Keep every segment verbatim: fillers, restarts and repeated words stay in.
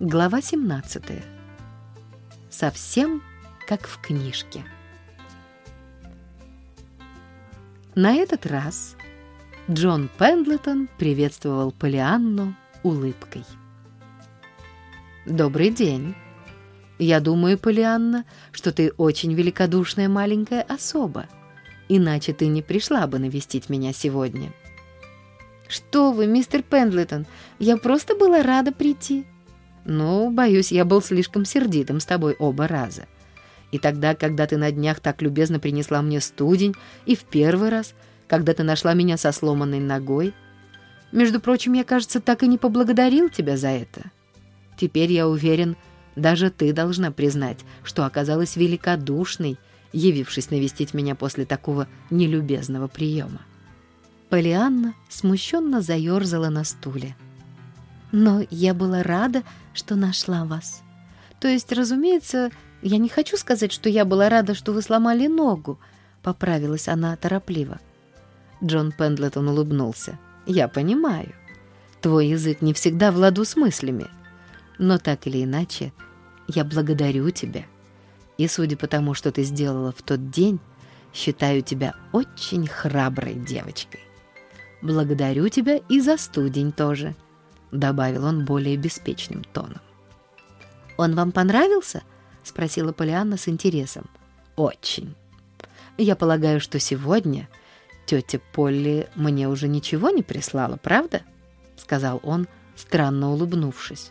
Глава семнадцатая. Совсем как в книжке. На этот раз Джон Пендлетон приветствовал Полианну улыбкой. «Добрый день. Я думаю, Полианна, что ты очень великодушная маленькая особа, иначе ты не пришла бы навестить меня сегодня». «Что вы, мистер Пендлетон, я просто была рада прийти». «Ну, боюсь, я был слишком сердитым с тобой оба раза. И тогда, когда ты на днях так любезно принесла мне студень, и в первый раз, когда ты нашла меня со сломанной ногой. Между прочим, я, кажется, так и не поблагодарил тебя за это. Теперь я уверен, даже ты должна признать, что оказалась великодушной, явившись навестить меня после такого нелюбезного приема». Полианна смущенно заерзала на стуле. «Но я была рада, что нашла вас. То есть, разумеется, я не хочу сказать, что я была рада, что вы сломали ногу», — поправилась она торопливо. Джон Пендлетон улыбнулся. «Я понимаю. Твой язык не всегда в ладу с мыслями. Но так или иначе, я благодарю тебя. И судя по тому, что ты сделала в тот день, считаю тебя очень храброй девочкой. Благодарю тебя и за студень тоже», — добавил он более беспечным тоном. «Он вам понравился?» — спросила Полианна с интересом. «Очень. Я полагаю, что сегодня тетя Полли мне уже ничего не прислала, правда?» — сказал он, странно улыбнувшись.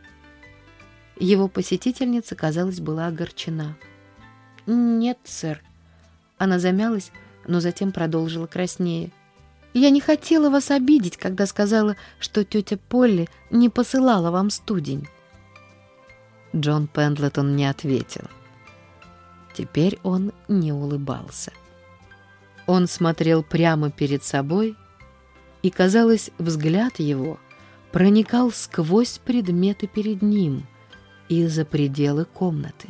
Его посетительница, казалось, была огорчена. «Нет, сэр». Она замялась, но затем продолжила краснее. «Я не хотела вас обидеть, когда сказала, что тетя Полли не посылала вам студень». Джон Пендлетон не ответил. Теперь он не улыбался. Он смотрел прямо перед собой, и, казалось, взгляд его проникал сквозь предметы перед ним и за пределы комнаты.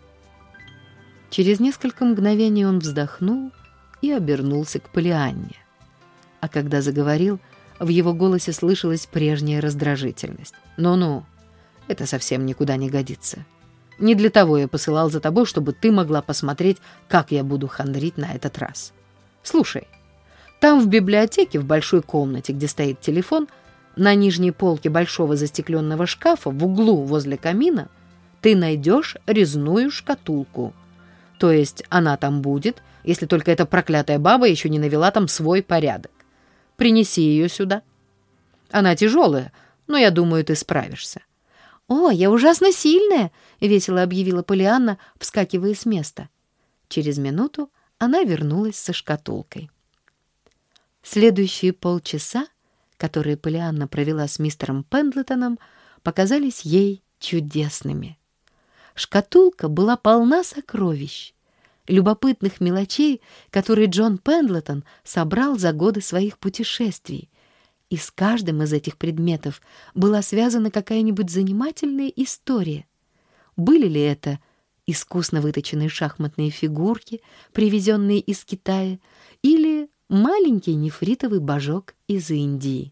Через несколько мгновений он вздохнул и обернулся к Полианне. А когда заговорил, в его голосе слышалась прежняя раздражительность. «Ну-ну, это совсем никуда не годится. Не для того я посылал за тобой, чтобы ты могла посмотреть, как я буду хандрить на этот раз. Слушай, там в библиотеке, в большой комнате, где стоит телефон, на нижней полке большого застекленного шкафа в углу возле камина ты найдешь резную шкатулку. То есть она там будет, если только эта проклятая баба еще не навела там свой порядок. Принеси ее сюда. Она тяжелая, но я думаю, ты справишься». «О, я ужасно сильная!» — весело объявила Полианна, вскакивая с места. Через минуту она вернулась со шкатулкой. Следующие полчаса, которые Полианна провела с мистером Пендлетоном, показались ей чудесными. Шкатулка была полна сокровищ, любопытных мелочей, которые Джон Пендлетон собрал за годы своих путешествий, и с каждым из этих предметов была связана какая-нибудь занимательная история. Были ли это искусно выточенные шахматные фигурки, привезенные из Китая, или маленький нефритовый божок из Индии?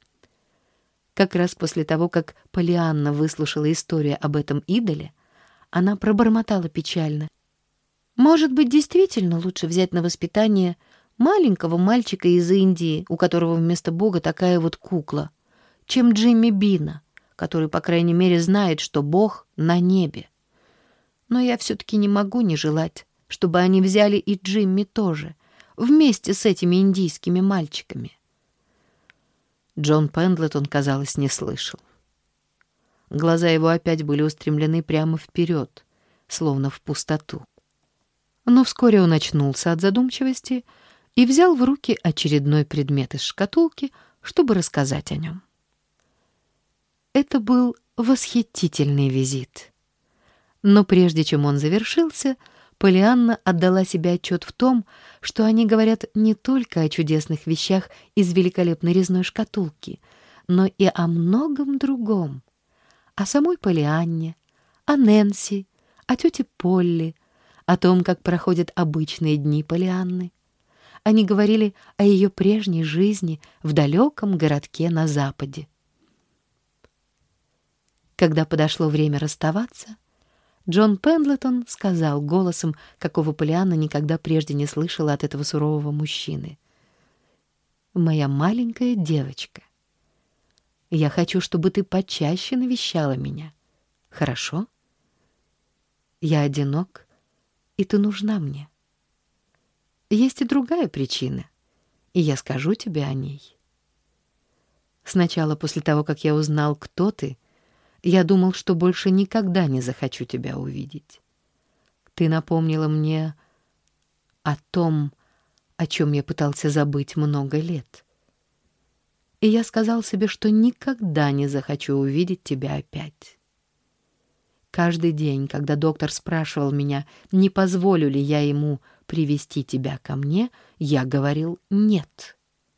Как раз после того, как Полианна выслушала историю об этом идоле, она пробормотала печально: «Может быть, действительно лучше взять на воспитание маленького мальчика из Индии, у которого вместо Бога такая вот кукла, чем Джимми Бина, который, по крайней мере, знает, что Бог на небе. Но я все-таки не могу не желать, чтобы они взяли и Джимми тоже, вместе с этими индийскими мальчиками». Джон Пендлетон, казалось, не слышал. Глаза его опять были устремлены прямо вперед, словно в пустоту. Но вскоре он очнулся от задумчивости и взял в руки очередной предмет из шкатулки, чтобы рассказать о нем. Это был восхитительный визит. Но прежде чем он завершился, Полианна отдала себе отчет в том, что они говорят не только о чудесных вещах из великолепной резной шкатулки, но и о многом другом. О самой Полианне, о Нэнси, о тете Полли, о том, как проходят обычные дни Полианны. Они говорили о ее прежней жизни в далеком городке на западе. Когда подошло время расставаться, Джон Пендлетон сказал голосом, какого Полианна никогда прежде не слышала от этого сурового мужчины: «Моя маленькая девочка, я хочу, чтобы ты почаще навещала меня. Хорошо? Я одинок, и ты нужна мне. Есть и другая причина, и я скажу тебе о ней. Сначала, после того, как я узнал, кто ты, я думал, что больше никогда не захочу тебя увидеть. Ты напомнила мне о том, о чем я пытался забыть много лет. И я сказал себе, что никогда не захочу увидеть тебя опять. Каждый день, когда доктор спрашивал меня, не позволю ли я ему привести тебя ко мне, я говорил «нет».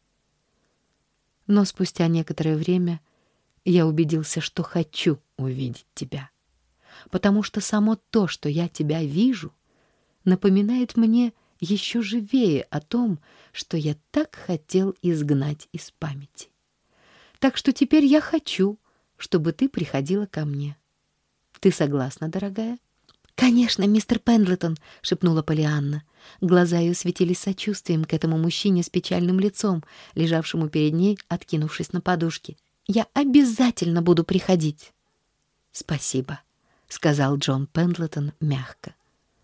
Но спустя некоторое время я убедился, что хочу увидеть тебя, потому что само то, что я тебя вижу, напоминает мне еще живее о том, что я так хотел изгнать из памяти. Так что теперь я хочу, чтобы ты приходила ко мне. Ты согласна, дорогая?» «Конечно, мистер Пендлетон», — шепнула Полианна. Глаза ее светились сочувствием к этому мужчине с печальным лицом, лежавшему перед ней, откинувшись на подушке. «Я обязательно буду приходить». «Спасибо», — сказал Джон Пендлетон мягко.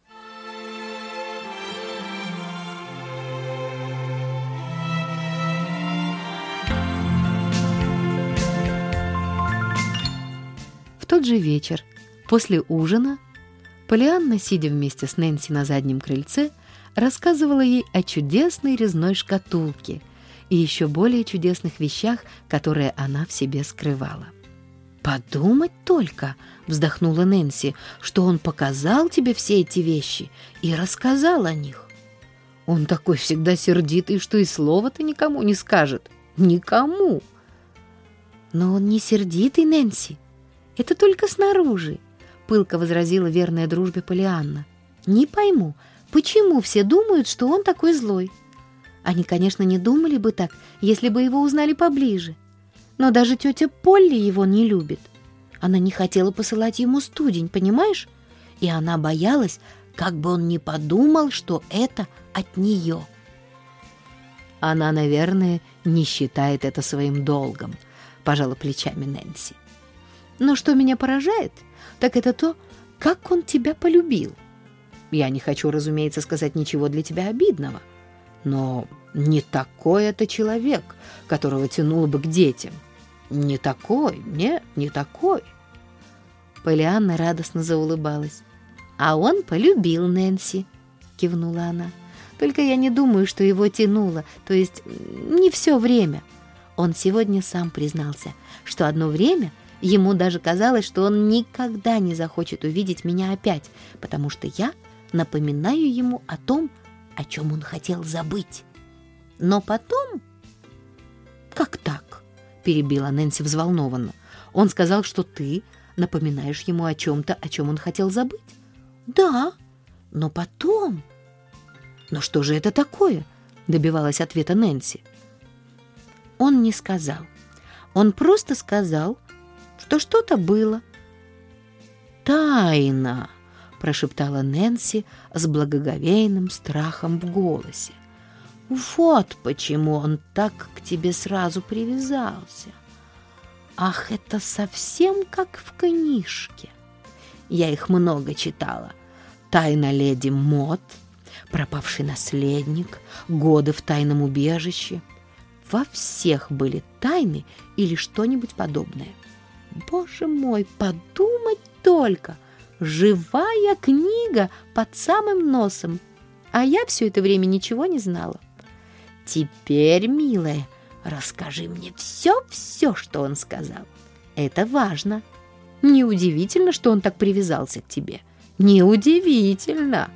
В тот же вечер, после ужина, Полианна, сидя вместе с Нэнси на заднем крыльце, рассказывала ей о чудесной резной шкатулке и еще более чудесных вещах, которые она в себе скрывала. «Подумать только», — вздохнула Нэнси, «что он показал тебе все эти вещи и рассказал о них. Он такой всегда сердитый, что и слова-то никому не скажет. Никому!» «Но он не сердитый, Нэнси. Это только снаружи», — пылко возразила верная дружбе Полианна. «Не пойму, почему все думают, что он такой злой? Они, конечно, не думали бы так, если бы его узнали поближе. Но даже тетя Полли его не любит. Она не хотела посылать ему студень, понимаешь? И она боялась, как бы он не подумал, что это от нее». «Она, наверное, не считает это своим долгом», — пожала плечами Нэнси. «Но что меня поражает, так это то, как он тебя полюбил. Я не хочу, разумеется, сказать ничего для тебя обидного, но не такой это человек, которого тянуло бы к детям. Не такой, нет, не такой». Полианна радостно заулыбалась. «А он полюбил Нэнси», — кивнула она. «Только я не думаю, что его тянуло, то есть не все время. Он сегодня сам признался, что одно время ему даже казалось, что он никогда не захочет увидеть меня опять, потому что я напоминаю ему о том, о чем он хотел забыть. Но потом...» «Как так?» — перебила Нэнси взволнованно. «Он сказал, что ты напоминаешь ему о чем-то, о чем он хотел забыть?» «Да, но потом...» «Но что же это такое?» — добивалась ответа Нэнси. «Он не сказал. Он просто сказал, что что-то было». «Тайна!» — прошептала Нэнси с благоговейным страхом в голосе. «Вот почему он так к тебе сразу привязался. Ах, это совсем как в книжке. Я их много читала. «Тайна леди Мот», «Пропавший наследник», «Годы в тайном убежище». Во всех были тайны или что-нибудь подобное. Боже мой, подумать только! Живая книга под самым носом. А я все это время ничего не знала. Теперь, милая, расскажи мне все-все, что он сказал. Это важно. Неудивительно, что он так привязался к тебе. Неудивительно.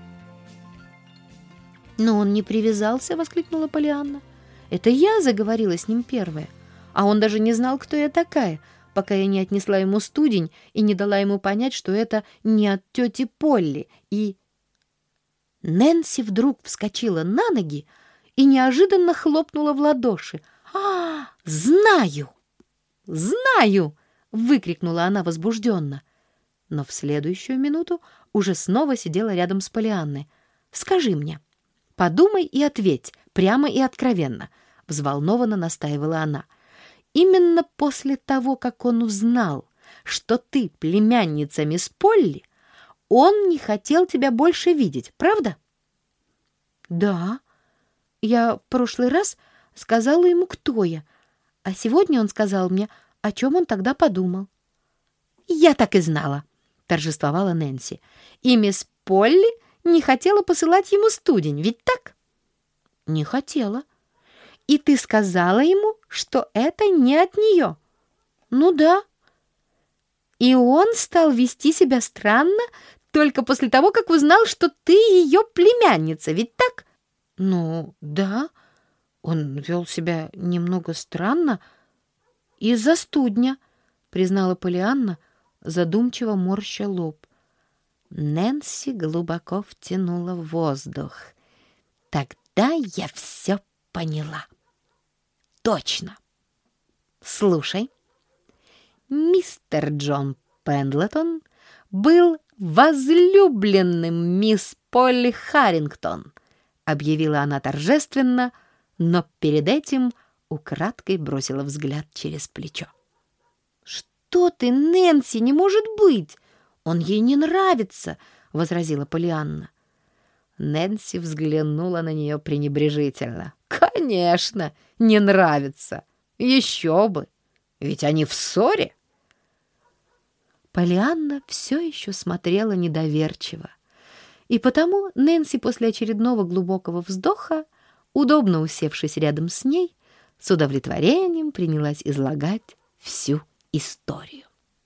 «Но он не привязался», — воскликнула Полианна. «Это я заговорила с ним первая, а он даже не знал, кто я такая, пока я не отнесла ему студень и не дала ему понять, что это не от тети Полли, и...» Нэнси вдруг вскочила на ноги и неожиданно хлопнула в ладоши. «А, знаю! Знаю!» — — выкрикнула она возбужденно. Но в следующую минуту уже снова сидела рядом с Полианной. «Скажи мне, подумай и ответь, прямо и откровенно», — взволнованно настаивала она. «Именно после того, как он узнал, что ты племянница мисс Полли, он не хотел тебя больше видеть, правда?» «Да. Я в прошлый раз сказала ему, кто я, а сегодня он сказал мне, о чем он тогда подумал». «Я так и знала», — торжествовала Нэнси. «И мисс Полли не хотела посылать ему студень, ведь так?» «Не хотела». «И ты сказала ему, что это не от нее?» «Ну да». «И он стал вести себя странно только после того, как узнал, что ты ее племянница, ведь так?» «Ну да, он вел себя немного странно из-за студня», — признала Полианна, задумчиво морща лоб. Нэнси глубоко втянула воздух. «Тогда я все поняла. Точно. Слушай, мистер Джон Пендлетон был возлюбленным мисс Полли Харрингтон», — объявила она торжественно, но перед этим украдкой бросила взгляд через плечо. «Что ты, Нэнси, не может быть! Он ей не нравится!» — возразила Полианна. Нэнси взглянула на нее пренебрежительно. «Конечно, не нравится! Еще бы! Ведь они в ссоре!» Полианна все еще смотрела недоверчиво, и потому Нэнси после очередного глубокого вздоха, удобно усевшись рядом с ней, с удовлетворением принялась излагать всю историю.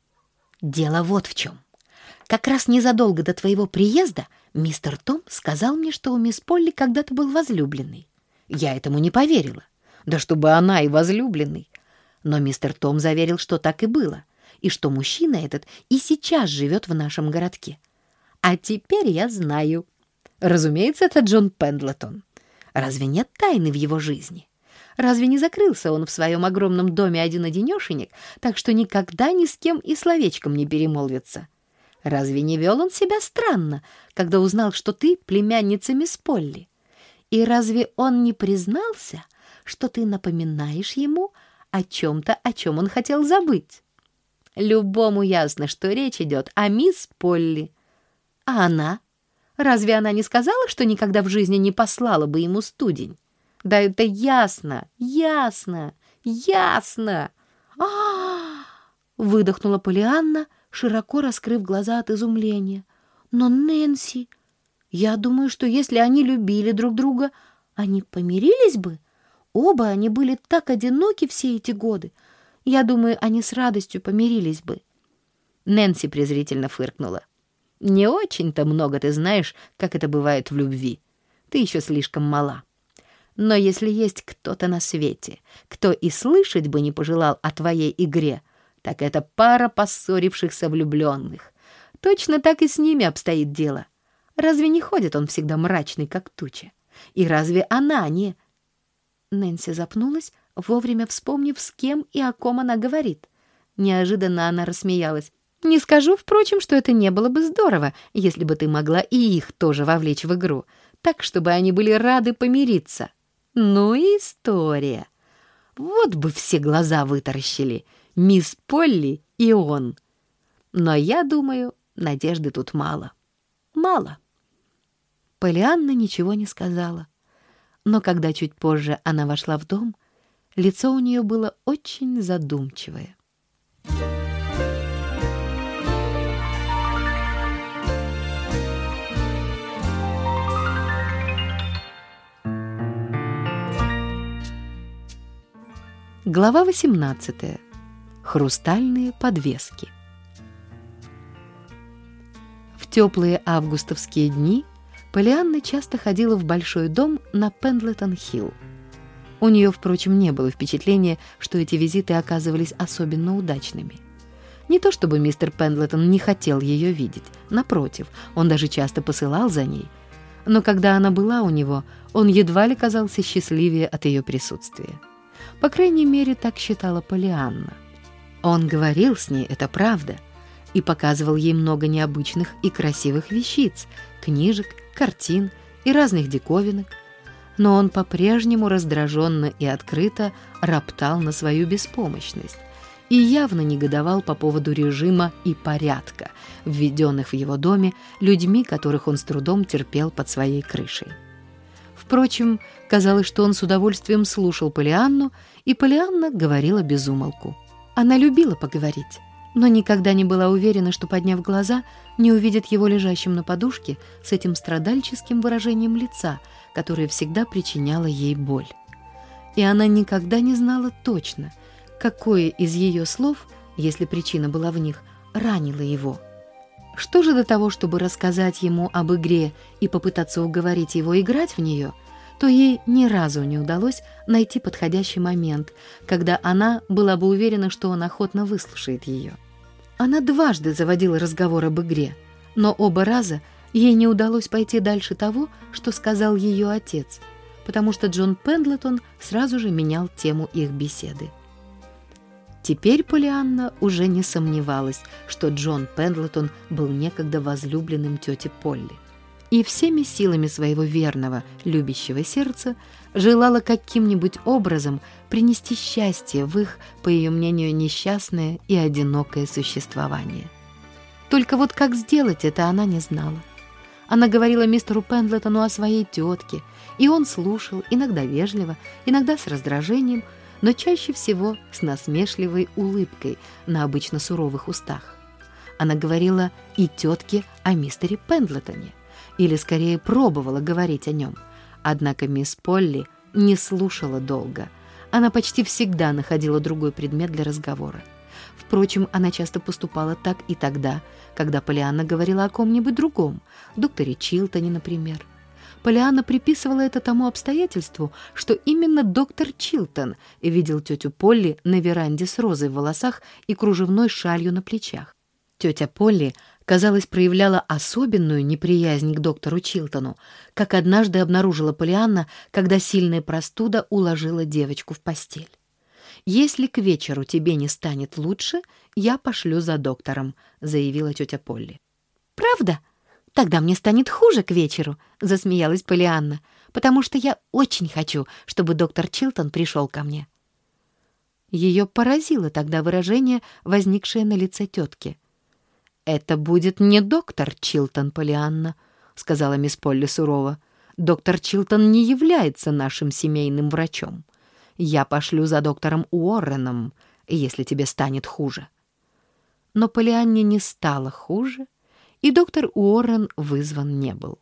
«Дело вот в чем. Как раз незадолго до твоего приезда мистер Том сказал мне, что у мисс Полли когда-то был возлюбленный. Я этому не поверила. Да чтобы она и возлюбленный. Но мистер Том заверил, что так и было, и что мужчина этот и сейчас живет в нашем городке. А теперь я знаю. Разумеется, это Джон Пендлетон. Разве нет тайны в его жизни? Разве не закрылся он в своем огромном доме один-одинешенек, так что никогда ни с кем и словечком не перемолвится? Разве не вел он себя странно, когда узнал, что ты племянница мисс Полли? И разве он не признался, что ты напоминаешь ему о чем-то, о чем он хотел забыть? Любому ясно, что речь идет о мисс Полли. А она? Разве она не сказала, что никогда в жизни не послала бы ему студень? Да это ясно, ясно, ясно. А-а-а! Выдохнула Полианна, широко раскрыв глаза от изумления. Но, Нэнси, я думаю, что если они любили друг друга, они помирились бы. Оба они были так одиноки все эти годы. Я думаю, они с радостью помирились бы. Нэнси презрительно фыркнула. Не очень-то много ты знаешь, как это бывает в любви. Ты еще слишком мала. Но если есть кто-то на свете, кто и слышать бы не пожелал о твоей игре, так это пара поссорившихся влюбленных. Точно так и с ними обстоит дело. Разве не ходит он всегда мрачный, как туча? И разве она не...» Нэнси запнулась, вовремя вспомнив, с кем и о ком она говорит. Неожиданно она рассмеялась. «Не скажу, впрочем, что это не было бы здорово, если бы ты могла и их тоже вовлечь в игру, так, чтобы они были рады помириться. Ну и история. Вот бы все глаза вытаращили, мисс Полли и он. Но я думаю, надежды тут мало. Мало». Полианна ничего не сказала. Но когда чуть позже она вошла в дом, лицо у нее было очень задумчивое. Глава восемнадцатая. Хрустальные подвески. В теплые августовские дни Полианна часто ходила в большой дом на Пендлетон-Хилл. У нее, впрочем, не было впечатления, что эти визиты оказывались особенно удачными. Не то чтобы мистер Пендлетон не хотел ее видеть, напротив, он даже часто посылал за ней. Но когда она была у него, он едва ли казался счастливее от ее присутствия. По крайней мере, так считала Полианна. Он говорил с ней, это правда, и показывал ей много необычных и красивых вещиц, книжек, картин и разных диковинок, но он по-прежнему раздраженно и открыто роптал на свою беспомощность и явно негодовал по поводу режима и порядка, введенных в его доме людьми, которых он с трудом терпел под своей крышей. Впрочем, казалось, что он с удовольствием слушал Полианну, и Полианна говорила без умолку. Она любила поговорить, но никогда не была уверена, что, подняв глаза, не увидит его лежащим на подушке с этим страдальческим выражением лица, которое всегда причиняло ей боль. И она никогда не знала точно, какое из ее слов, если причина была в них, ранило его. Что же до того, чтобы рассказать ему об игре и попытаться уговорить его играть в нее, то ей ни разу не удалось найти подходящий момент, когда она была бы уверена, что он охотно выслушает ее. Она дважды заводила разговор об игре, но оба раза ей не удалось пойти дальше того, что сказал ее отец, потому что Джон Пендлетон сразу же менял тему их беседы. Теперь Полианна уже не сомневалась, что Джон Пендлетон был некогда возлюбленным тети Полли, и всеми силами своего верного, любящего сердца желала каким-нибудь образом принести счастье в их, по ее мнению, несчастное и одинокое существование. Только вот как сделать это, она не знала. Она говорила мистеру Пендлетону о своей тетке, и он слушал, иногда вежливо, иногда с раздражением, но чаще всего с насмешливой улыбкой на обычно суровых устах. Она говорила и тетке о мистере Пендлетоне, или скорее пробовала говорить о нем. Однако мисс Полли не слушала долго. Она почти всегда находила другой предмет для разговора. Впрочем, она часто поступала так и тогда, когда Полианна говорила о ком-нибудь другом, докторе Чилтоне, например. Полианна приписывала это тому обстоятельству, что именно доктор Чилтон видел тетю Полли на веранде с розой в волосах и кружевной шалью на плечах. Тетя Полли, казалось, проявляла особенную неприязнь к доктору Чилтону, как однажды обнаружила Полианна, когда сильная простуда уложила девочку в постель. «Если к вечеру тебе не станет лучше, я пошлю за доктором», — заявила тетя Полли. «Правда? Тогда мне станет хуже к вечеру», — засмеялась Полианна, «потому что я очень хочу, чтобы доктор Чилтон пришел ко мне». Ее поразило тогда выражение, возникшее на лице тетки. «Это будет не доктор Чилтон, Полианна», — сказала мисс Полли сурово. «Доктор Чилтон не является нашим семейным врачом. Я пошлю за доктором Уорреном, если тебе станет хуже». Но Полианне не стало хуже, и доктор Уоррен вызван не был.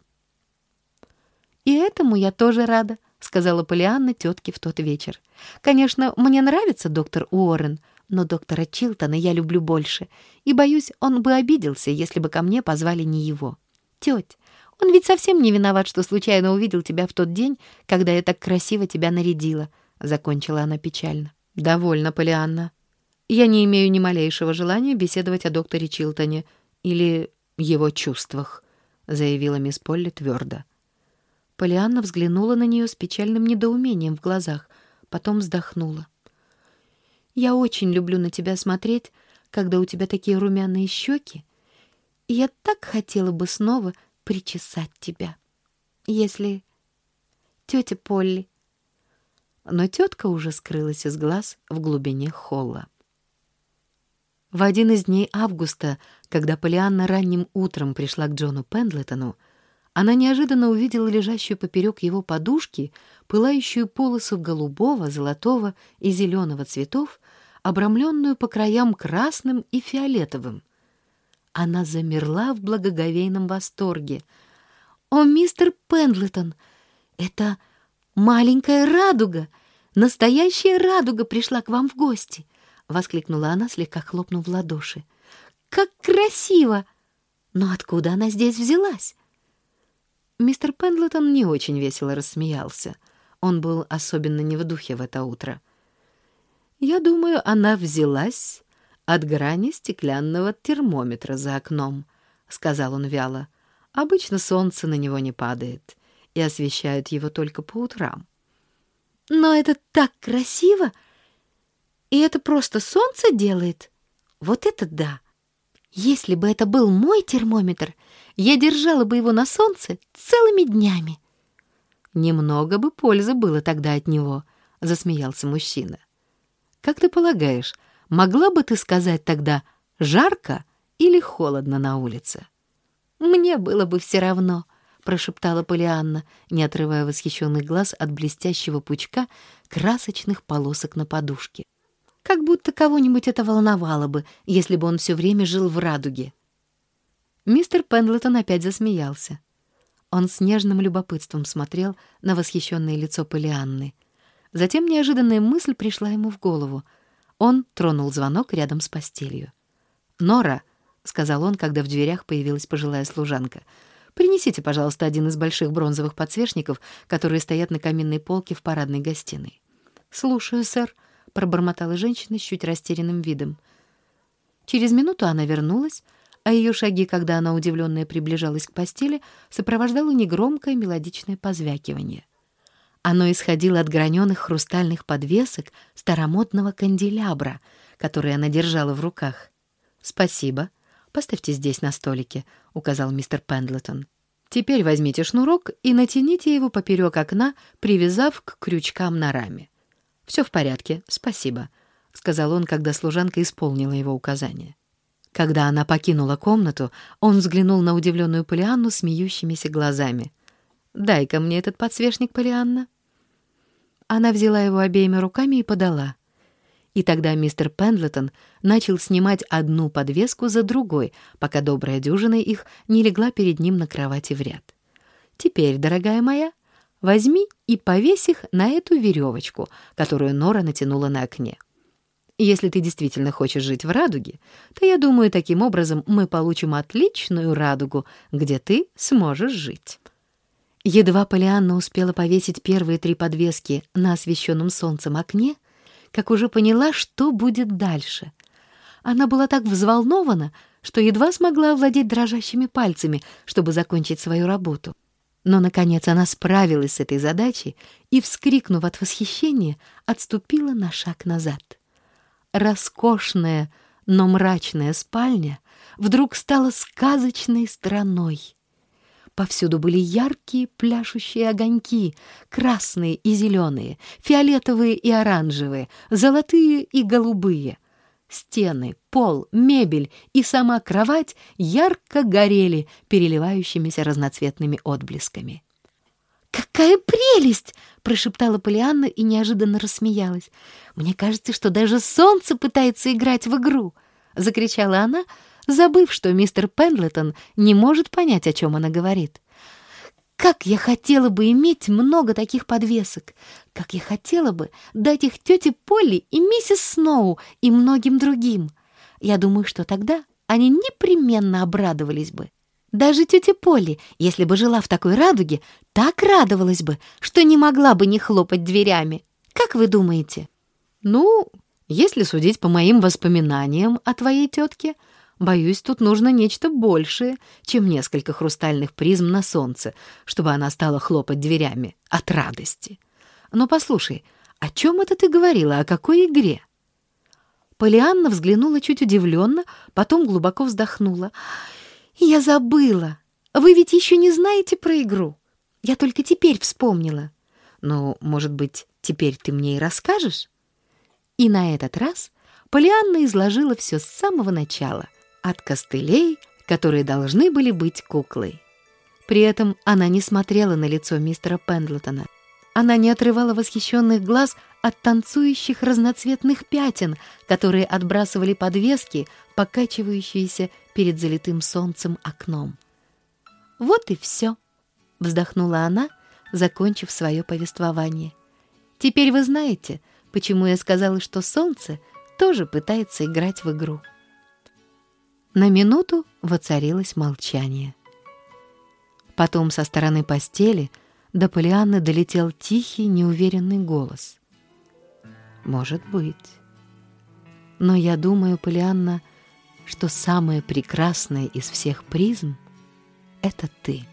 «И этому я тоже рада», — сказала Полианна тетке в тот вечер. «Конечно, мне нравится доктор Уоррен, но доктора Чилтона я люблю больше, и, боюсь, он бы обиделся, если бы ко мне позвали не его. Теть, он ведь совсем не виноват, что случайно увидел тебя в тот день, когда я так красиво тебя нарядила», — закончила она печально. «Довольно, Полианна. Я не имею ни малейшего желания беседовать о докторе Чилтоне или его чувствах», — заявила мисс Полли твердо. Полианна взглянула на нее с печальным недоумением в глазах, потом вздохнула. «Я очень люблю на тебя смотреть, когда у тебя такие румяные щеки, и я так хотела бы снова причесать тебя, если... тетя Полли...» Но тетка уже скрылась из глаз в глубине холла. В один из дней августа, когда Полианна ранним утром пришла к Джону Пендлетону, она неожиданно увидела лежащую поперек его подушки пылающую полосу голубого, золотого и зеленого цветов, обрамленную по краям красным и фиолетовым. Она замерла в благоговейном восторге. «О, мистер Пендлетон, это маленькая радуга! Настоящая радуга пришла к вам в гости!» — воскликнула она, слегка хлопнув в ладоши. «Как красиво! Но откуда она здесь взялась?» Мистер Пендлетон не очень весело рассмеялся. Он был особенно не в духе в это утро. «Я думаю, она взялась от грани стеклянного термометра за окном», — сказал он вяло. «Обычно солнце на него не падает и освещает его только по утрам». «Но это так красиво! И это просто солнце делает?» Вот это да! Если бы это был мой термометр, я держала бы его на солнце целыми днями. Немного бы пользы было тогда от него, засмеялся мужчина. Как ты полагаешь, могла бы ты сказать тогда, жарко или холодно на улице? Мне было бы все равно, прошептала Полианна, не отрывая восхищенных глаз от блестящего пучка красочных полосок на подушке. Как будто кого-нибудь это волновало бы, если бы он все время жил в радуге. Мистер Пендлетон опять засмеялся. Он с нежным любопытством смотрел на восхищенное лицо Полианны. Затем неожиданная мысль пришла ему в голову. Он тронул звонок рядом с постелью. «Нора», — сказал он, когда в дверях появилась пожилая служанка, «принесите, пожалуйста, один из больших бронзовых подсвечников, которые стоят на каминной полке в парадной гостиной». «Слушаю, сэр», — пробормотала женщина с чуть растерянным видом. Через минуту она вернулась, а ее шаги, когда она, удивленная, приближалась к постели, сопровождало негромкое мелодичное позвякивание. Оно исходило от граненых хрустальных подвесок старомодного канделябра, который она держала в руках. «Спасибо. Поставьте здесь на столике», — указал мистер Пендлетон. «Теперь возьмите шнурок и натяните его поперек окна, привязав к крючкам на раме». «Все в порядке, спасибо», — сказал он, когда служанка исполнила его указание. Когда она покинула комнату, он взглянул на удивленную Полианну смеющимися глазами. «Дай-ка мне этот подсвечник, Полианна». Она взяла его обеими руками и подала. И тогда мистер Пендлетон начал снимать одну подвеску за другой, пока добрая дюжина их не легла перед ним на кровати в ряд. «Теперь, дорогая моя, возьми и повесь их на эту веревочку, которую Нора натянула на окне. Если ты действительно хочешь жить в радуге, то, я думаю, таким образом мы получим отличную радугу, где ты сможешь жить». Едва Полианна успела повесить первые три подвески на освещенном солнцем окне, как уже поняла, что будет дальше. Она была так взволнована, что едва смогла овладеть дрожащими пальцами, чтобы закончить свою работу. Но, наконец, она справилась с этой задачей и, вскрикнув от восхищения, отступила на шаг назад. Роскошная, но мрачная спальня вдруг стала сказочной страной. Повсюду были яркие пляшущие огоньки, красные и зеленые, фиолетовые и оранжевые, золотые и голубые. Стены, пол, мебель и сама кровать ярко горели переливающимися разноцветными отблесками. «Какая прелесть!» — прошептала Полианна и неожиданно рассмеялась. «Мне кажется, что даже солнце пытается играть в игру!» — закричала она, забыв, что мистер Пендлетон не может понять, о чем она говорит. «Как я хотела бы иметь много таких подвесок! Как я хотела бы дать их тете Полли и миссис Сноу и многим другим! Я думаю, что тогда они непременно обрадовались бы. Даже тетя Полли, если бы жила в такой радуге, так радовалась бы, что не могла бы не хлопать дверями. Как вы думаете?» «Ну, если судить по моим воспоминаниям о твоей тетке, боюсь, тут нужно нечто большее, чем несколько хрустальных призм на солнце, чтобы она стала хлопать дверями от радости. Но послушай, о чем это ты говорила, о какой игре?» Полианна взглянула чуть удивленно, потом глубоко вздохнула. «Я забыла. Вы ведь еще не знаете про игру. Я только теперь вспомнила. Ну, может быть, теперь ты мне и расскажешь?» И на этот раз Полианна изложила все с самого начала, от костылей, которые должны были быть куклой. При этом она не смотрела на лицо мистера Пендлетона. Она не отрывала восхищенных глаз от танцующих разноцветных пятен, которые отбрасывали подвески, покачивающиеся перед залитым солнцем окном. «Вот и все», — вздохнула она, закончив свое повествование. «Теперь вы знаете, почему я сказала, что солнце тоже пытается играть в игру». На минуту воцарилось молчание. Потом со стороны постели до Полианны долетел тихий, неуверенный голос. «Может быть. Но я думаю, Полианна, что самое прекрасное из всех призм — это ты.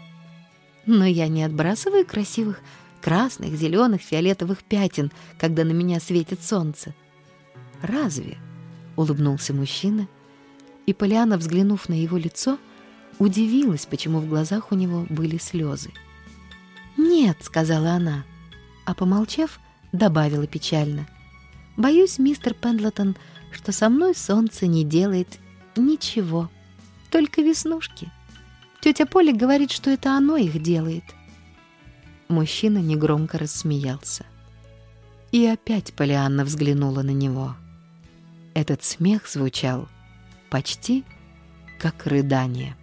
Но я не отбрасываю красивых красных, зеленых, фиолетовых пятен, когда на меня светит солнце. Разве? — улыбнулся мужчина, и Полианна, взглянув на его лицо, удивилась, почему в глазах у него были слезы. «Нет», — сказала она, а, помолчав, добавила печально. «Боюсь, мистер Пендлетон, что со мной солнце не делает ничего, только веснушки. Тетя Поля говорит, что это оно их делает». Мужчина негромко рассмеялся. И опять Полианна взглянула на него. Этот смех звучал почти как рыдание.